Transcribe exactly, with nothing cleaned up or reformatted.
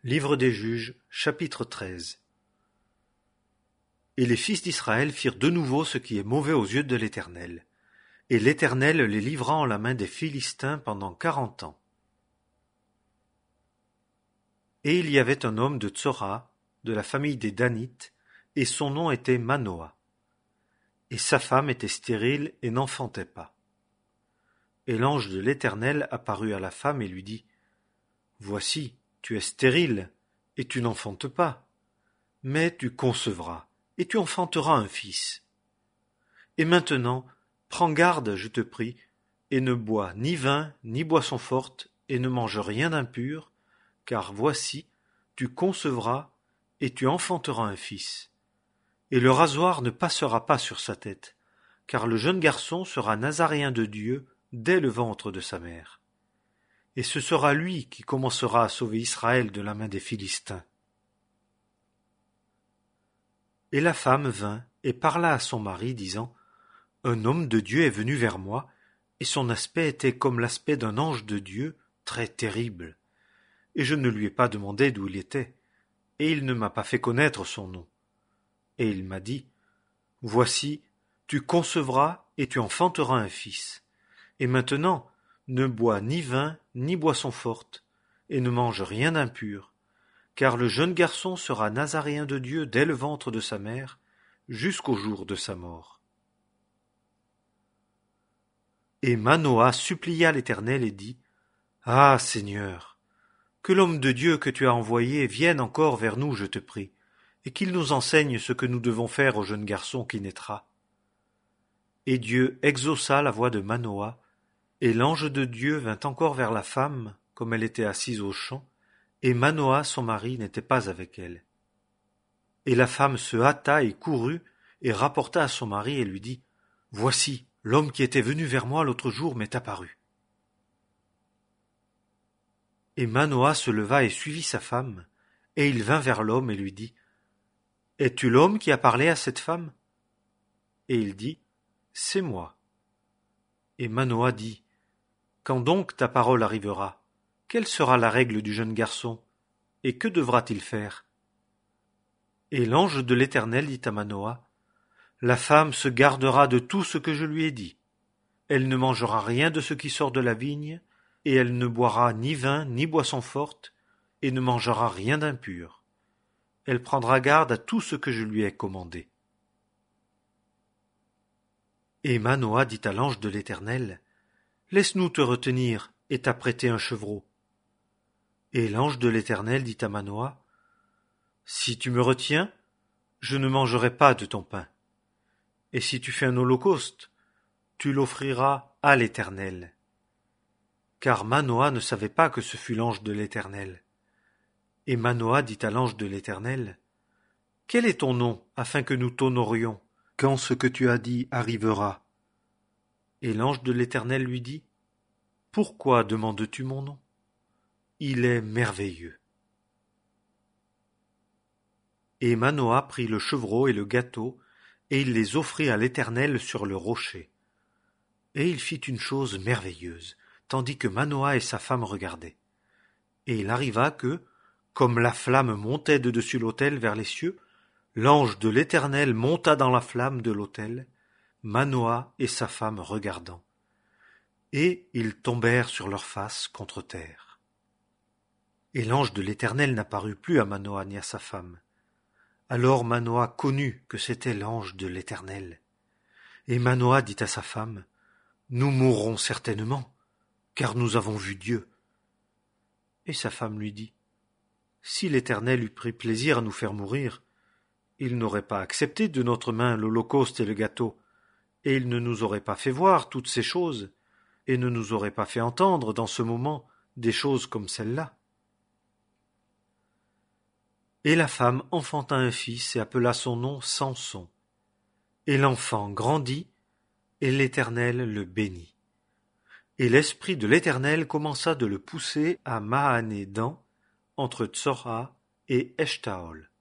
Livre des Juges, chapitre treize. Et les fils d'Israël firent de nouveau ce qui est mauvais aux yeux de l'Éternel. Et l'Éternel les livra en la main des Philistins pendant quarante ans. Et il y avait un homme de Tsora, de la famille des Danites, et son nom était Manoah. Et sa femme était stérile et n'enfantait pas. Et l'ange de l'Éternel apparut à la femme et lui dit : Voici, tu es stérile, et tu n'enfantes pas, mais tu concevras, et tu enfanteras un fils. Et maintenant, prends garde, je te prie, et ne bois ni vin, ni boisson forte, et ne mange rien d'impur, car voici, tu concevras, et tu enfanteras un fils. Et le rasoir ne passera pas sur sa tête, car le jeune garçon sera nazaréen de Dieu dès le ventre de sa mère. Et ce sera lui qui commencera à sauver Israël de la main des Philistins. Et la femme vint et parla à son mari, disant : Un homme de Dieu est venu vers moi, et son aspect était comme l'aspect d'un ange de Dieu, très terrible. Et je ne lui ai pas demandé d'où il était, et il ne m'a pas fait connaître son nom. Et il m'a dit : Voici, tu concevras et tu enfanteras un fils. Et maintenant, ne bois ni vin, ni boisson forte, et ne mange rien d'impur, car le jeune garçon sera nazaréen de Dieu dès le ventre de sa mère, jusqu'au jour de sa mort. Et Manoah supplia l'Éternel et dit : Ah, Seigneur, que l'homme de Dieu que tu as envoyé vienne encore vers nous, je te prie, et qu'il nous enseigne ce que nous devons faire au jeune garçon qui naîtra. Et Dieu exauça la voix de Manoah, et l'ange de Dieu vint encore vers la femme, comme elle était assise au champ, et Manoah, son mari, n'était pas avec elle. Et la femme se hâta et courut, et rapporta à son mari, et lui dit : Voici, l'homme qui était venu vers moi l'autre jour m'est apparu. Et Manoah se leva et suivit sa femme, et il vint vers l'homme et lui dit : Es-tu l'homme qui a parlé à cette femme ? Et il dit : C'est moi. Et Manoah dit : Quand donc ta parole arrivera, quelle sera la règle du jeune garçon, et que devra-t-il faire ? Et l'ange de l'Éternel dit à Manoah : La femme se gardera de tout ce que je lui ai dit. Elle ne mangera rien de ce qui sort de la vigne, et elle ne boira ni vin ni boisson forte, et ne mangera rien d'impur. Elle prendra garde à tout ce que je lui ai commandé. Et Manoah dit à l'ange de l'Éternel : Laisse-nous te retenir et t'apprêter un chevreau. Et l'ange de l'Éternel dit à Manoah : Si tu me retiens, je ne mangerai pas de ton pain. Et si tu fais un holocauste, tu l'offriras à l'Éternel. Car Manoah ne savait pas que ce fut l'ange de l'Éternel. Et Manoah dit à l'ange de l'Éternel : Quel est ton nom, afin que nous t'honorions, quand ce que tu as dit arrivera ? Et l'ange de l'Éternel lui dit : Pourquoi demandes-tu mon nom ? Il est merveilleux. Et Manoah prit le chevreau et le gâteau, et il les offrit à l'Éternel sur le rocher. Et il fit une chose merveilleuse, tandis que Manoah et sa femme regardaient. Et il arriva que, comme la flamme montait de dessus l'autel vers les cieux, l'ange de l'Éternel monta dans la flamme de l'autel, Manoah et sa femme regardant. Et ils tombèrent sur leurs faces contre terre. Et l'ange de l'Éternel n'apparut plus à Manoah ni à sa femme. Alors Manoah connut que c'était l'ange de l'Éternel. Et Manoah dit à sa femme : Nous mourrons certainement, car nous avons vu Dieu. Et sa femme lui dit : Si l'Éternel eût pris plaisir à nous faire mourir, il n'aurait pas accepté de notre main l'holocauste et le gâteau, et il ne nous aurait pas fait voir toutes ces choses, et ne nous aurait pas fait entendre dans ce moment des choses comme celle-là. Et la femme enfanta un fils et appela son nom Samson. Et l'enfant grandit, et l'Éternel le bénit. Et l'esprit de l'Éternel commença de le pousser à Mahané-Dan, entre Tsora et Eshtaol.